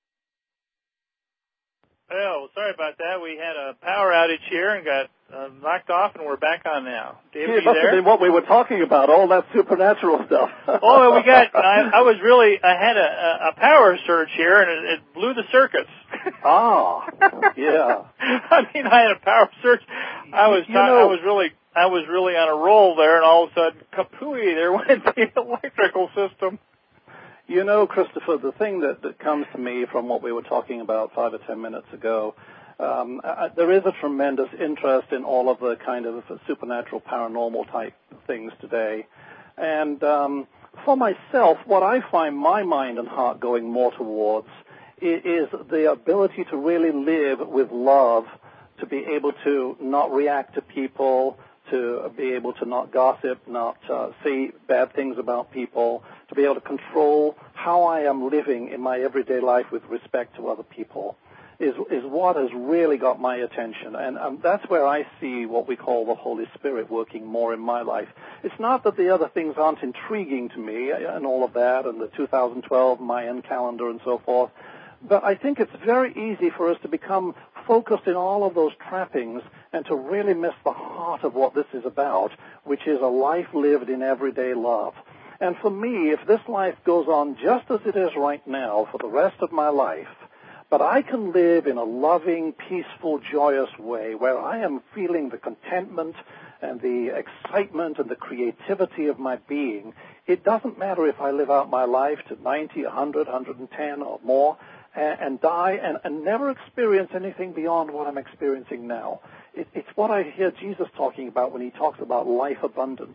Oh, sorry about that. We had a power outage here and got knocked off, and we're back on now. David, it must have been what we were talking about, all that supernatural stuff. Oh, I had a power surge here, and it blew the circuits. Ah, yeah. I had a power surge. I was really on a roll there, and all of a sudden, kapooey, there went the electrical system. Christopher, the thing that comes to me from what we were talking about 5 or 10 minutes ago, there is a tremendous interest in all of the kind of supernatural, paranormal type things today. And for myself, what I find my mind and heart going more towards is the ability to really live with love, to be able to not react to people, to be able to not gossip, not say bad things about people, to be able to control how I am living in my everyday life with respect to other people, is what has really got my attention. And that's where I see what we call the Holy Spirit working more in my life. It's not that the other things aren't intriguing to me and all of that, and the 2012 Mayan calendar and so forth, but I think it's very easy for us to become focused in all of those trappings and to really miss the heart of what this is about, which is a life lived in everyday love. And for me, if this life goes on just as it is right now for the rest of my life, but I can live in a loving, peaceful, joyous way where I am feeling the contentment and the excitement and the creativity of my being, it doesn't matter if I live out my life to 90, 100, 110 or more and die and never experience anything beyond what I'm experiencing now. It's what I hear Jesus talking about when he talks about life abundant.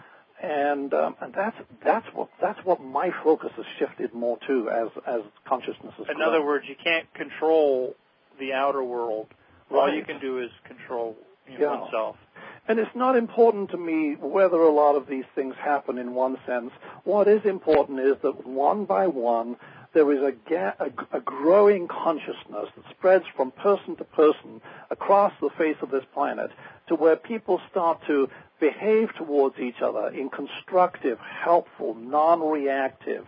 And that's what my focus has shifted more to as consciousness has grown. In other words, you can't control the outer world. Right. All you can do is control oneself. And it's not important to me whether a lot of these things happen in one sense. What is important is that one by one, there is a growing consciousness that spreads from person to person across the face of this planet to where people start to behave towards each other in constructive, helpful, non-reactive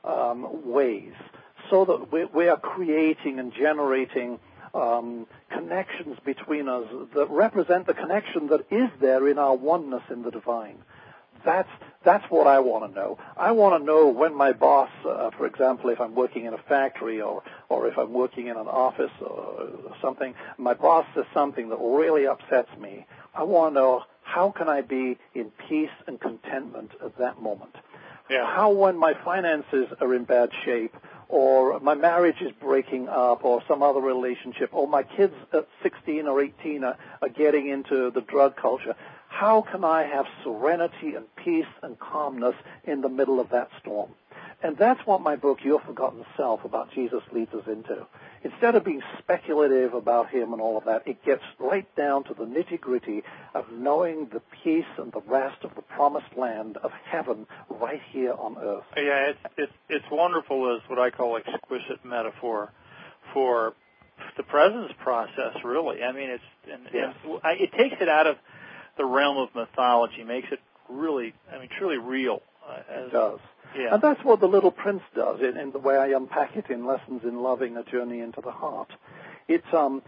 ways, so that we are creating and generating connections between us that represent the connection that is there in our oneness in the divine. That's what I want to know. I want to know when my boss, for example, if I'm working in a factory or if I'm working in an office or something, my boss says something that really upsets me. I want to know, how can I be in peace and contentment at that moment? Yeah. How, when my finances are in bad shape, or my marriage is breaking up, or some other relationship, or my kids at 16 or 18 are getting into the drug culture, how can I have serenity and peace and calmness in the middle of that storm? And that's what my book, Your Forgotten Self, about Jesus leads us into. Instead of being speculative about him and all of that, it gets right down to the nitty-gritty of knowing the peace and the rest of the promised land of heaven right here on earth. Yeah, it's wonderful as what I call exquisite metaphor for the presence process, really. I mean, it takes it out of the realm of mythology, makes it really, truly real. It does. Yeah. And that's what The Little Prince does in the way I unpack it in Lessons in Loving, A Journey into the Heart. It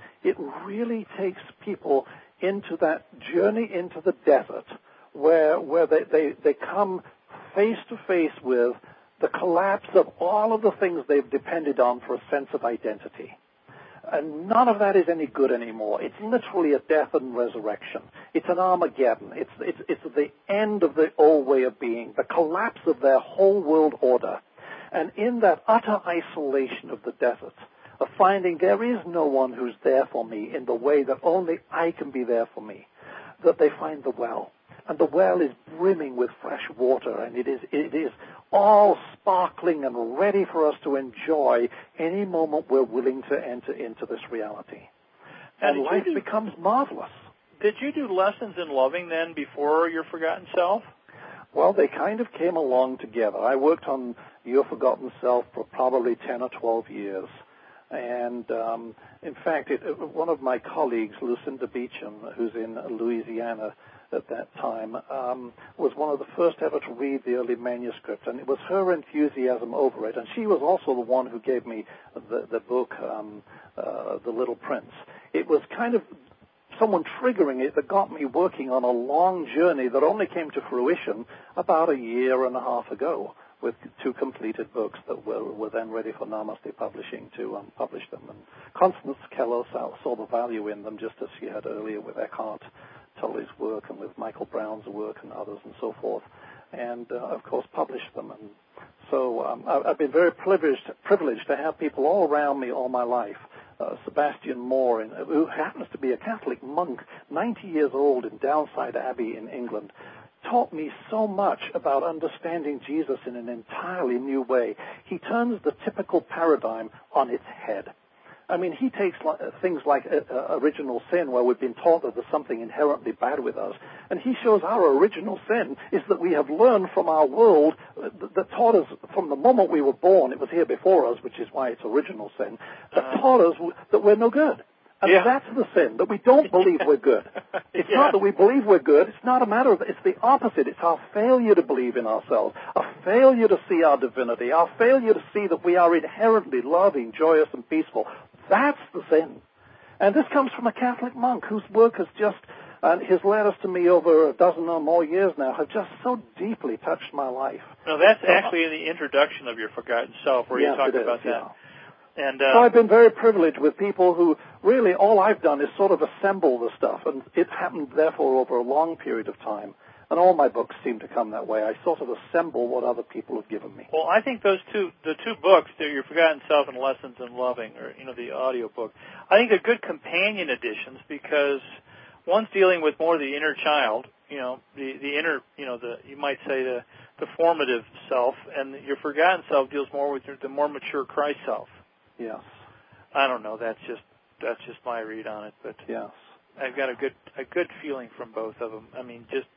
really takes people into that journey into the desert where they come face to face with the collapse of all of the things they've depended on for a sense of identity. And none of that is any good anymore. It's literally a death and resurrection. It's an Armageddon. It's the end of the old way of being, the collapse of their whole world order. And in that utter isolation of the desert, of finding there is no one who's there for me in the way that only I can be there for me, that they find the well. And the well is brimming with fresh water, and it is all sparkling and ready for us to enjoy any moment we're willing to enter into this reality. And life becomes marvelous. Did you do Lessons in Loving then before Your Forgotten Self? Well, they kind of came along together. I worked on Your Forgotten Self for probably 10 or 12 years. And, in fact, one of my colleagues, Lucinda Beecham, who's in Louisiana at that time, was one of the first ever to read the early manuscript, and it was her enthusiasm over it. And she was also the one who gave me the book, The Little Prince. It was kind of someone triggering it that got me working on a long journey that only came to fruition about a year and a half ago, with 2 completed books that were then ready for Namaste Publishing to publish them. And Constance Keller saw the value in them, just as she had earlier with Eckhart Tolle's work and with Michael Brown's work and others and so forth, and of course published them. And so I've been very privileged to have people all around me all my life. Sebastian Moore, who happens to be a Catholic monk, 90 years old in Downside Abbey in England, taught me so much about understanding Jesus in an entirely new way. He turns the typical paradigm on its head. I mean, he takes things like original sin, where we've been taught that there's something inherently bad with us, and he shows our original sin is that we have learned from our world that taught us from the moment we were born, it was here before us, which is why it's original sin, that taught us that we're no good. And that's the sin, that we don't believe we're good. It's not that we believe we're good. It's not a matter of, it's the opposite. It's our failure to believe in ourselves, our failure to see our divinity, our failure to see that we are inherently loving, joyous, and peaceful. That's the sin. And this comes from a Catholic monk whose work has just, and his letters to me over a dozen or more years now have just so deeply touched my life. No, that's actually in the introduction of Your Forgotten Self, where you talk about that. Yeah. And, so I've been very privileged with people who really all I've done is sort of assemble the stuff, and it happened therefore over a long period of time. And all my books seem to come that way. I sort of assemble what other people have given me. Well, I think the two books, Your Forgotten Self and Lessons in Loving, or the audio book, I think they're good companion editions because one's dealing with more the inner child, the inner, you might say the formative self, and Your Forgotten Self deals more with the more mature Christ self. Yes. I don't know. That's just my read on it, but yes, I've got a good feeling from both of them. I mean, just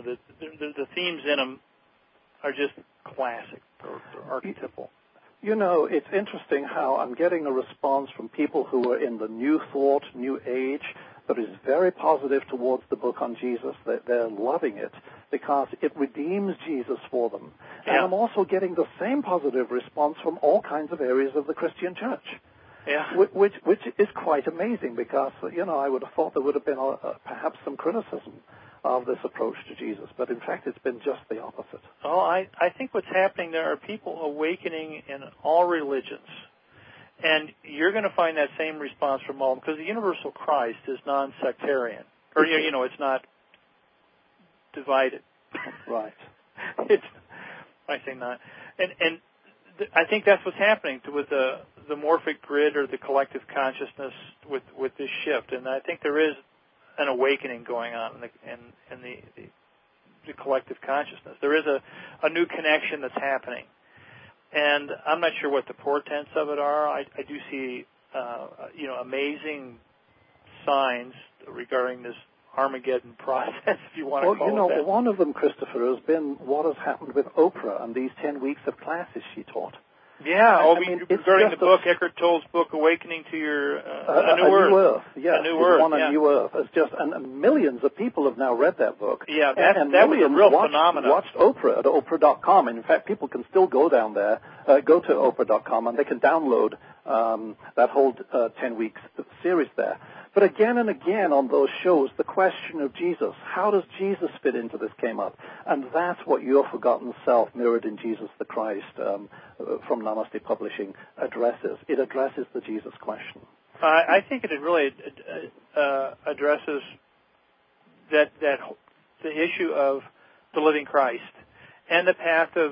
the themes in them are just classic or archetypal. It's interesting how I'm getting a response from people who are in the New Thought, New Age, that is very positive towards the book on Jesus. They're loving it because it redeems Jesus for them. And I'm also getting the same positive response from all kinds of areas of the Christian church. Yeah. Which is quite amazing because, I would have thought there would have been perhaps some criticism of this approach to Jesus, but in fact it's been just the opposite. Oh, I think what's happening, there are people awakening in all religions. And you're going to find that same response from all, because the universal Christ is non-sectarian. Or, it's not divided. Right. I say not. And I think that's what's happening with the morphic grid or the collective consciousness with this shift. And I think there is an awakening going on in the collective consciousness. There is a new connection that's happening. And I'm not sure what the portents of it are. I do see, amazing signs regarding this Armageddon process, if you want to call it that. One of them, Christopher, has been what has happened with Oprah and these 10 weeks of classes she taught. Yeah, regarding the book, Eckhart Tolle's book, Awakening to Your A New Earth. Yes, A New Earth. A New Earth. It's and millions of people have now read that book. Yeah, that was a real phenomenon. Watched Oprah at Oprah.com. In fact, people can still go down there, go to Oprah.com, and they can download that whole 10 weeks series there. But again and again on those shows, the question of Jesus, how does Jesus fit into this, came up. And that's what Your Forgotten Self, Mirrored in Jesus the Christ, from Namaste Publishing, addresses. It addresses the Jesus question. I think it really addresses that the issue of the living Christ and the path of,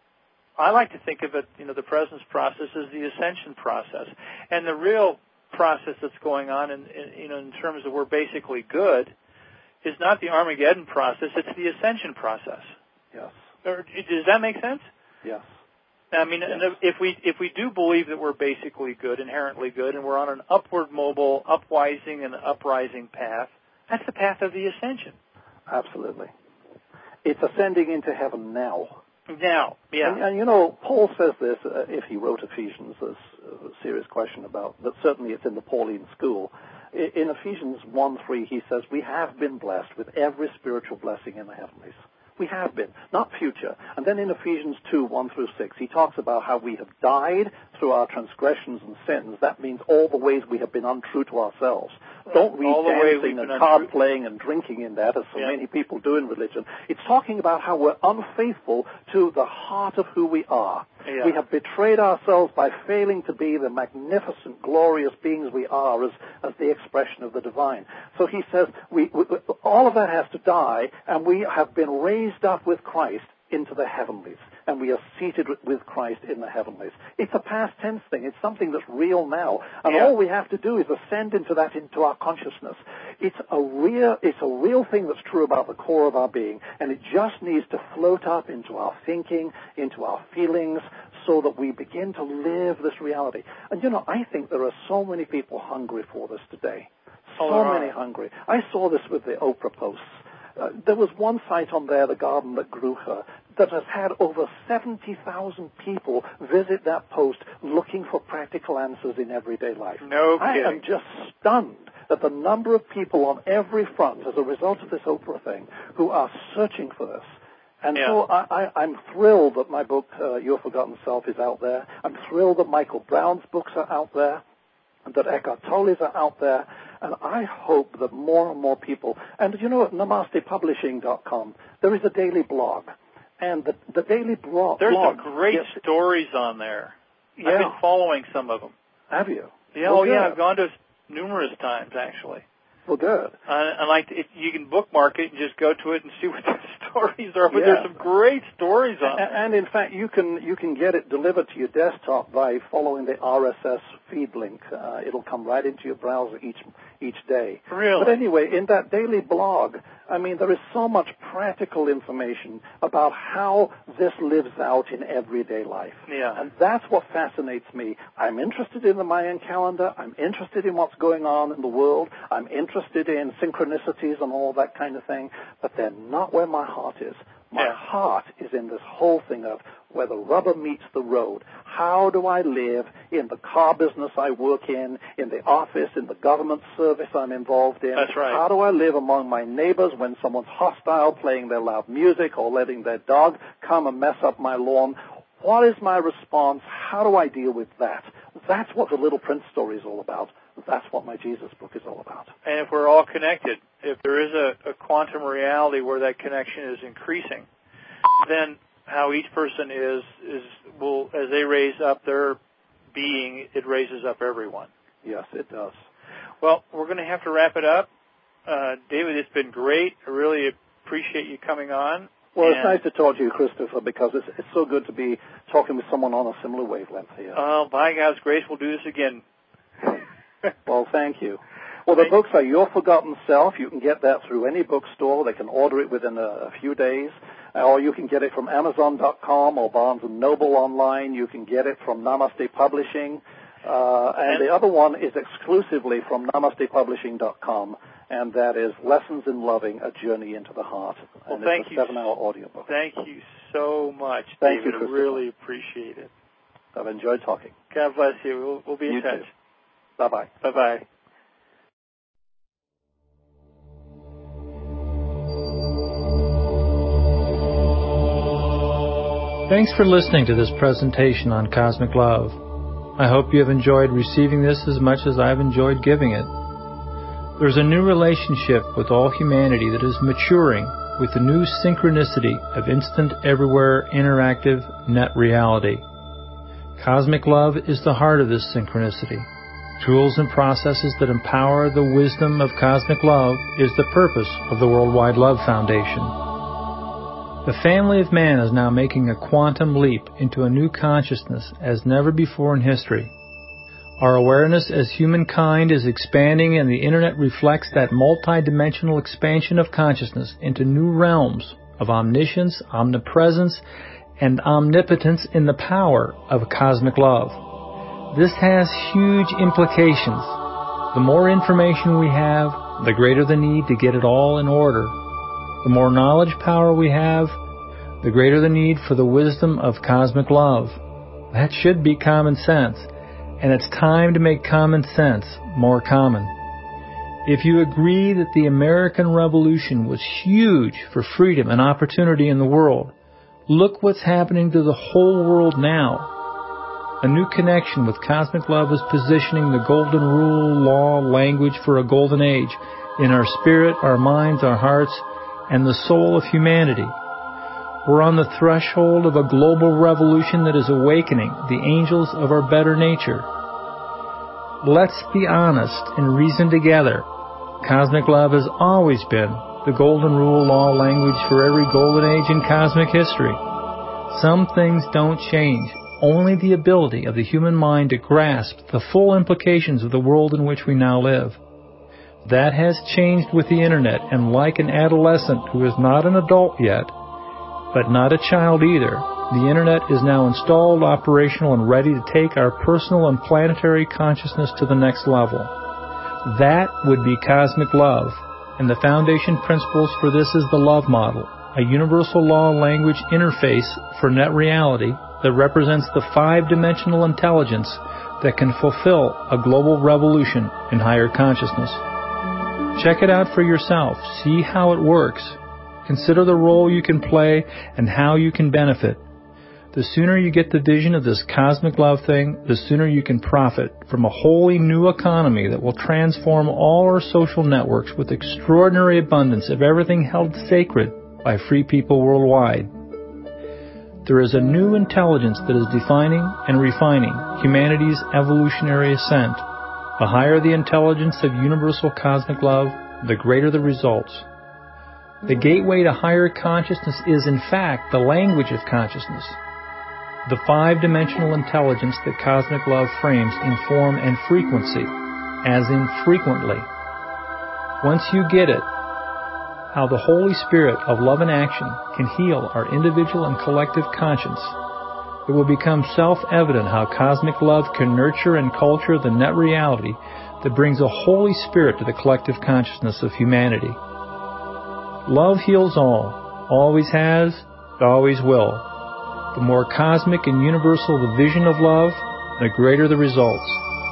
I like to think of it, the presence process as the ascension process. And the real process that's going on in terms of we're basically good is not the Armageddon process, it's the ascension process. Yes. Does that make sense? Yes. I mean, yes. If we do believe that we're basically good, inherently good, and we're on an upward mobile, upwising and uprising path, that's the path of the ascension. Absolutely. It's ascending into heaven now. Now, yeah. And Paul says this, if he wrote Ephesians, there's a serious question about, but certainly it's in the Pauline school. In Ephesians 1:3, he says, we have been blessed with every spiritual blessing in the heavenlies. We have been, not future. And then in Ephesians 2:1-6, he talks about how we have died through our transgressions and sins. That means all the ways we have been untrue to ourselves. Don't read dancing and card playing and drinking in that, as so many people do in religion. It's talking about how we're unfaithful to the heart of who we are. Yeah. We have betrayed ourselves by failing to be the magnificent, glorious beings we are as the expression of the divine. So he says we all of that has to die, and we have been raised up with Christ into the heavenlies, and we are seated with Christ in the heavenlies. It's a past tense thing. It's something that's real now, and all we have to do is ascend into our consciousness. It's a real thing that's true about the core of our being, and it just needs to float up into our thinking, into our feelings, so that we begin to live this reality. And, I think there are so many people hungry for this today. So many hungry. I saw this with the Oprah posts. There was one site on there, The Garden That Grew Her, that has had over 70,000 people visit that post looking for practical answers in everyday life. No kidding. I am just stunned at the number of people on every front as a result of this Oprah thing who are searching for this. And so I'm thrilled that my book, Your Forgotten Self, is out there. I'm thrilled that Michael Brown's books are out there, and that Eckhart Tolle's are out there. And I hope that more and more people, and at NamastePublishing.com, there is a daily blog. And the daily blog... There's some great stories on there. Yeah. I've been following some of them. Have you? Yeah, well, yeah, I've gone to numerous times, actually. Well, good. You can bookmark it and just go to it and see what the stories are. But there's some great stories on it. And in fact, you can get it delivered to your desktop by following the RSS feed link. It'll come right into your browser each day. Really? But anyway, in that daily blog, there is so much practical information about how this lives out in everyday life. Yeah. And that's what fascinates me. I'm interested in the Mayan calendar. I'm interested in what's going on in the world. I'm interested in synchronicities and all that kind of thing. But they're not where my heart is. My heart is in this whole thing of where the rubber meets the road. How do I live in the car business I work in the office, in the government service I'm involved in? That's right. How do I live among my neighbors when someone's hostile, playing their loud music or letting their dog come and mess up my lawn? What is my response? How do I deal with that? That's what the Little Prince story is all about. That's what my Jesus book is all about. And if we're all connected, if there is a quantum reality where that connection is increasing, then how each person will, as they raise up their being, it raises up everyone. Yes, it does. Well, we're going to have to wrap it up. David, it's been great. I really appreciate you coming on. Well, it's nice to talk to you, Christopher, because it's so good to be talking with someone on a similar wavelength here. By God's grace, we'll do this again. Well, thank you. Well, the books are Your Forgotten Self. You can get that through any bookstore. They can order it within a few days. Or you can get it from Amazon.com or Barnes & Noble online. You can get it from Namaste Publishing. And the other one is exclusively from NamastePublishing.com, and that is Lessons in Loving, A Journey into the Heart. Well, and thank it's a 7-hour audiobook. Thank you so much, Thank David. you, I really appreciate it. I've enjoyed talking. God bless you. We'll be in touch. Too. Bye-bye. Bye-bye. Thanks for listening to this presentation on Cosmic Love. I hope you have enjoyed receiving this as much as I've enjoyed giving it. There's a new relationship with all humanity that is maturing with the new synchronicity of instant, everywhere, interactive net reality. Cosmic Love is the heart of this synchronicity. Tools and processes that empower the wisdom of Cosmic Love is the purpose of the Worldwide Love Foundation. The family of man is now making a quantum leap into a new consciousness as never before in history. Our awareness as humankind is expanding, and the Internet reflects that multidimensional expansion of consciousness into new realms of omniscience, omnipresence, and omnipotence in the power of cosmic love. This has huge implications. The more information we have, the greater the need to get it all in order. The more knowledge power we have, the greater the need for the wisdom of cosmic love. That should be common sense, and it's time to make common sense more common. If you agree that the American Revolution was huge for freedom and opportunity in the world, look what's happening to the whole world now. A new connection with cosmic love is positioning the golden rule, law, language for a golden age in our spirit, our minds, our hearts, and the soul of humanity. We're on the threshold of a global revolution that is awakening the angels of our better nature. Let's be honest and reason together. Cosmic love has always been the golden rule, law, language for every golden age in cosmic history. Some things don't change, only the ability of the human mind to grasp the full implications of the world in which we now live. That has changed with the Internet, and like an adolescent who is not an adult yet, but not a child either, The Internet is now installed, operational, and ready to take our personal and planetary consciousness to the next level. That would be cosmic love, and the foundation principles for this is the love model, a universal law language interface for net reality that represents the five-dimensional intelligence that can fulfill a global revolution in higher consciousness. Check it out for yourself. See how it works. Consider the role you can play and how you can benefit. The sooner you get the vision of this cosmic love thing, the sooner you can profit from a wholly new economy that will transform all our social networks with extraordinary abundance of everything held sacred by free people worldwide. There is a new intelligence that is defining and refining humanity's evolutionary ascent. The higher the intelligence of universal cosmic love, the greater the results. The gateway to higher consciousness is, in fact, the language of consciousness. The five-dimensional intelligence that cosmic love frames in form and frequency, as in frequently. Once you get it, how the Holy Spirit of love and action can heal our individual and collective conscience, it will become self-evident how cosmic love can nurture and culture the net reality that brings a Holy Spirit to the collective consciousness of humanity. Love heals all, always has, always will. The more cosmic and universal the vision of love, the greater the results.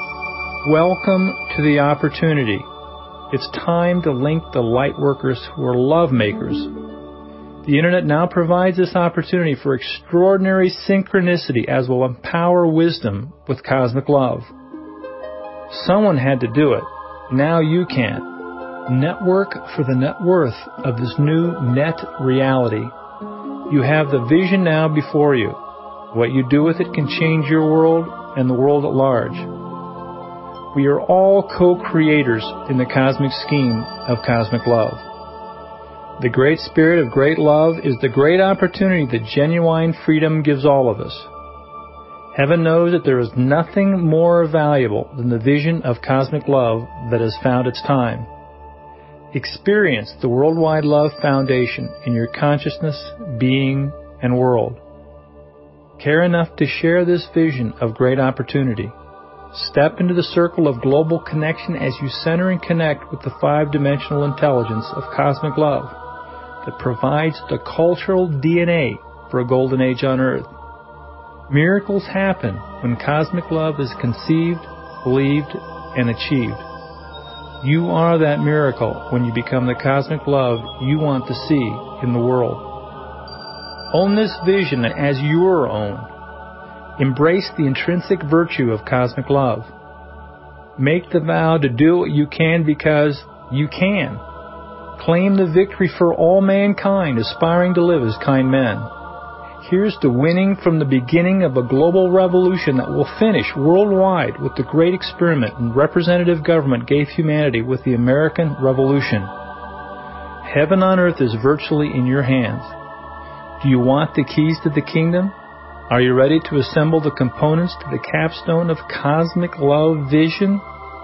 Welcome to the opportunity. It's time to link the light workers who are love makers. The Internet now provides this opportunity for extraordinary synchronicity as will empower wisdom with cosmic love. Someone had to do it. Now you can. Network for the net worth of this new net reality. You have the vision now before you. What you do with it can change your world and the world at large. We are all co-creators in the cosmic scheme of cosmic love. The great spirit of great love is the great opportunity that genuine freedom gives all of us. Heaven knows that there is nothing more valuable than the vision of cosmic love that has found its time. Experience the Worldwide Love Foundation in your consciousness, being, and world. Care enough to share this vision of great opportunity. Step into the circle of global connection as you center and connect with the five-dimensional intelligence of cosmic love that provides the cultural DNA for a golden age on Earth. Miracles happen when cosmic love is conceived, believed, and achieved. You are that miracle when you become the cosmic love you want to see in the world. Own this vision as your own. Embrace the intrinsic virtue of cosmic love. Make the vow to do what you can because you can. Claim the victory for all mankind aspiring to live as kind men. Here's to winning from the beginning of a global revolution that will finish worldwide with the great experiment and representative government gave humanity with the American Revolution. Heaven on earth is virtually in your hands. Do you want the keys to the kingdom? Are you ready to assemble the components to the capstone of cosmic love vision?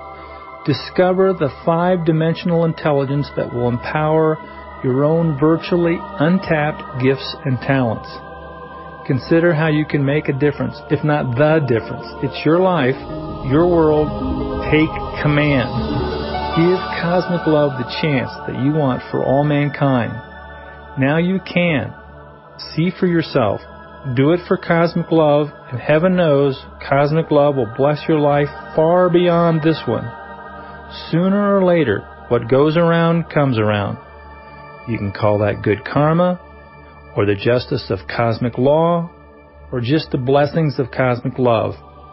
Discover the five-dimensional intelligence that will empower your own virtually untapped gifts and talents. Consider how you can make a difference, if not the difference. It's your life, your world. Take command. Give cosmic love the chance that you want for all mankind. Now you can. See for yourself. Do it for cosmic love, and heaven knows cosmic love will bless your life far beyond this one. Sooner or later, what goes around comes around. You can call that good karma, or the justice of cosmic law, or just the blessings of cosmic love.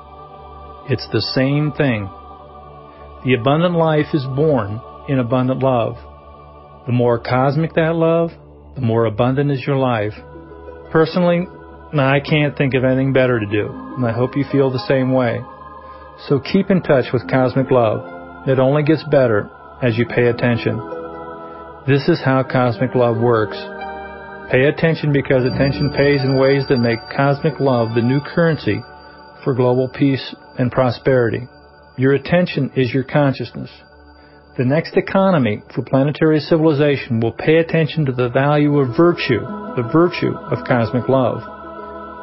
It's the same thing. The abundant life is born in abundant love. The more cosmic that love, the more abundant is your life. Personally, I can't think of anything better to do, and I hope you feel the same way. So keep in touch with cosmic love. It only gets better as you pay attention. This is how cosmic love works. Pay attention because attention pays in ways that make cosmic love the new currency for global peace and prosperity. Your attention is your consciousness. The next economy for planetary civilization will pay attention to the value of virtue, the virtue of cosmic love.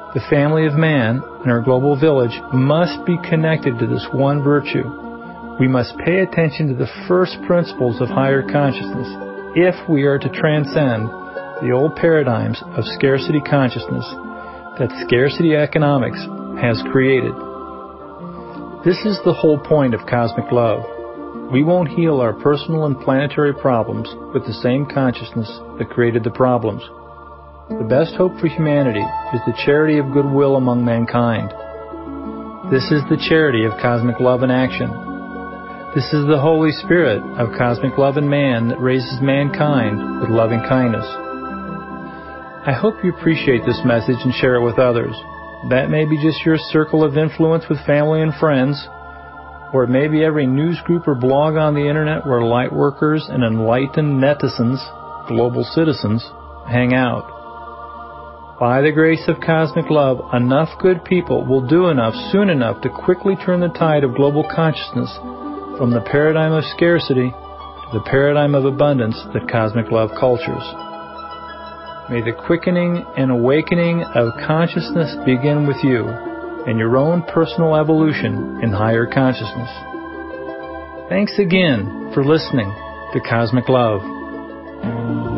The family of man and our global village must be connected to this one virtue. We must pay attention to the first principles of higher consciousness if we are to transcend the old paradigms of scarcity consciousness that scarcity economics has created. This is the whole point of cosmic love. We won't heal our personal and planetary problems with the same consciousness that created the problems. The best hope for humanity is the charity of goodwill among mankind. This is the charity of cosmic love in action. This is the Holy Spirit of cosmic love in man that raises mankind with loving kindness. I hope you appreciate this message and share it with others. That may be just your circle of influence with family and friends, or it may be every news group or blog on the internet where light workers and enlightened netizens, global citizens, hang out. By the grace of cosmic love, enough good people will do enough soon enough to quickly turn the tide of global consciousness from the paradigm of scarcity to the paradigm of abundance that cosmic love cultures. May the quickening and awakening of consciousness begin with you and your own personal evolution in higher consciousness. Thanks again for listening to Cosmic Love.